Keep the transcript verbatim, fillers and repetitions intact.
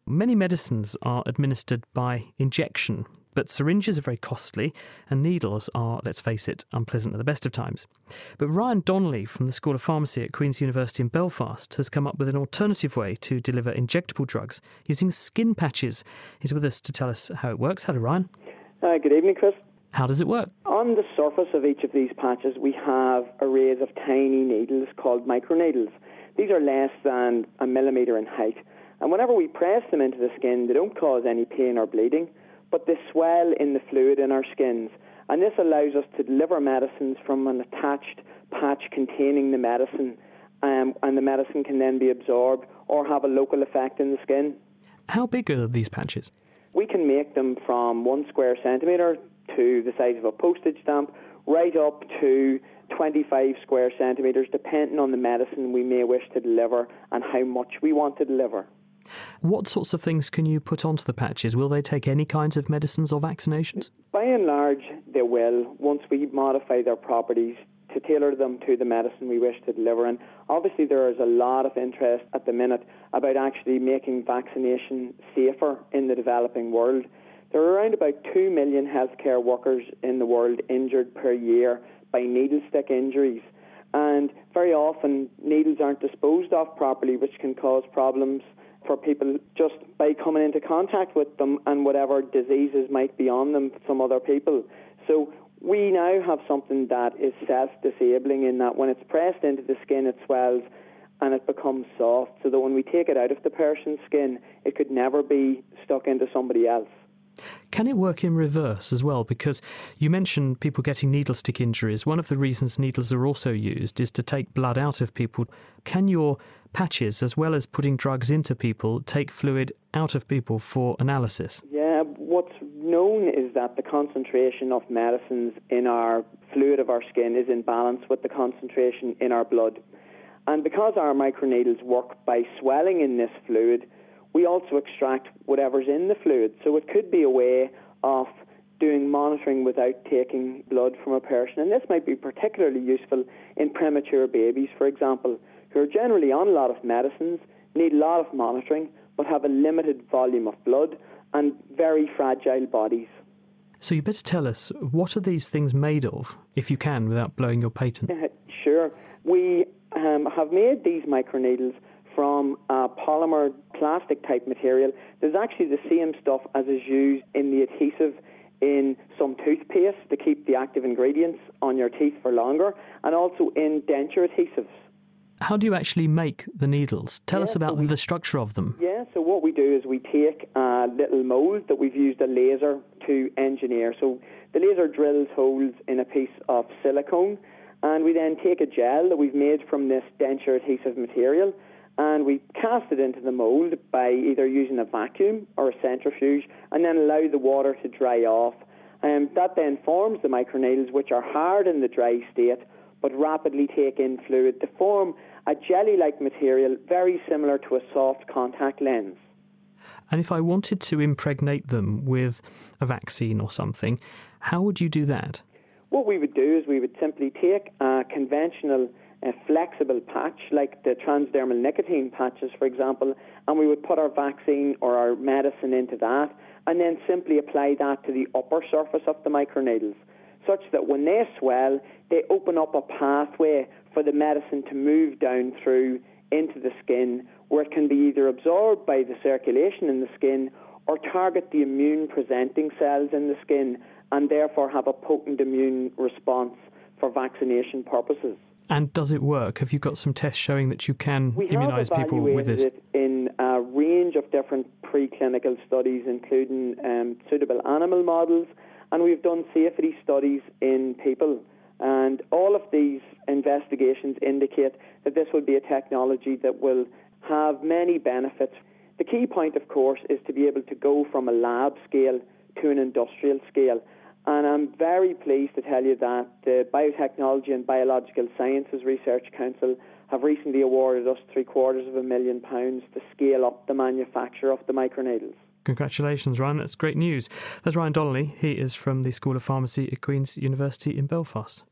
Many medicines are administered by injection, but syringes are very costly and needles are, let's face it, unpleasant at the best of times. But Ryan Donnelly from the School of Pharmacy at Queen's University in Belfast has come up with an alternative way to deliver injectable drugs using skin patches. He's with us to tell us how it works. Hello, Ryan. Uh, good evening, Chris. How does it work? On the surface of each of these patches, we have arrays of tiny needles called microneedles. These are less than a millimetre in height. And whenever we press them into the skin, they don't cause any pain or bleeding, but they swell in the fluid in our skins. And this allows us to deliver medicines from an attached patch containing the medicine, um, and the medicine can then be absorbed or have a local effect in the skin. How big are these patches? We can make them from one square centimetre to the size of a postage stamp, right up to twenty-five square centimetres, depending on the medicine we may wish to deliver and how much we want to deliver. What sorts of things can you put onto the patches? Will they take any kinds of medicines or vaccinations? By and large, they will, once we modify their properties to tailor them to the medicine we wish to deliver. And obviously there is a lot of interest at the minute about actually making vaccination safer in the developing world. There are around about two million healthcare workers in the world injured per year by needle stick injuries. And very often needles aren't disposed of properly, which can cause problems for people just by coming into contact with them and whatever diseases might be on them from other people. So we now have something that is self-disabling in that when it's pressed into the skin, it swells and it becomes soft, so that when we take it out of the person's skin, it could never be stuck into somebody else. Can it work in reverse as well? Because you mentioned people getting needle stick injuries. One of the reasons needles are also used is to take blood out of people. Can your patches, as well as putting drugs into people, take fluid out of people for analysis? Yeah, what's known is that the concentration of medicines in our fluid of our skin is in balance with the concentration in our blood. And because our microneedles work by swelling in this fluid, we also extract whatever's in the fluid. So it could be a way of doing monitoring without taking blood from a person. And this might be particularly useful in premature babies, for example, who are generally on a lot of medicines, need a lot of monitoring, but have a limited volume of blood and very fragile bodies. So you better tell us, what are these things made of, if you can, without blowing your patent? Sure. We um, have made these microneedles from a polymer plastic type material. There's actually the same stuff as is used in the adhesive in some toothpaste to keep the active ingredients on your teeth for longer, and also in denture adhesives. How do you actually make the needles? Tell yeah, us about so we, the structure of them. Yeah, so what we do is we take a little mould that we've used a laser to engineer. So the laser drills holes in a piece of silicone, and we then take a gel that we've made from this denture adhesive material, and we cast it into the mould by either using a vacuum or a centrifuge, and then allow the water to dry off. Um, that then forms the microneedles, which are hard in the dry state, but rapidly take in fluid to form a jelly-like material very similar to a soft contact lens. And if I wanted to impregnate them with a vaccine or something, how would you do that? What we would do is we would simply take a conventional a flexible patch, like the transdermal nicotine patches, for example, and we would put our vaccine or our medicine into that, and then simply apply that to the upper surface of the microneedles, such that when they swell, they open up a pathway for the medicine to move down through into the skin, where it can be either absorbed by the circulation in the skin or target the immune-presenting cells in the skin, and therefore have a potent immune response for vaccination purposes. And does it work? Have you got some tests showing that you can we immunise people with this? We have evaluated it in a range of different preclinical studies, including um, suitable animal models, and we've done safety studies in people. And all of these investigations indicate that this will be a technology that will have many benefits. The key point, of course, is to be able to go from a lab scale to an industrial scale. And I'm very pleased to tell you that the Biotechnology and Biological Sciences Research Council have recently awarded us three quarters of a million pounds to scale up the manufacture of the microneedles. Congratulations, Ryan. That's great news. That's Ryan Donnelly. He is from the School of Pharmacy at Queen's University in Belfast.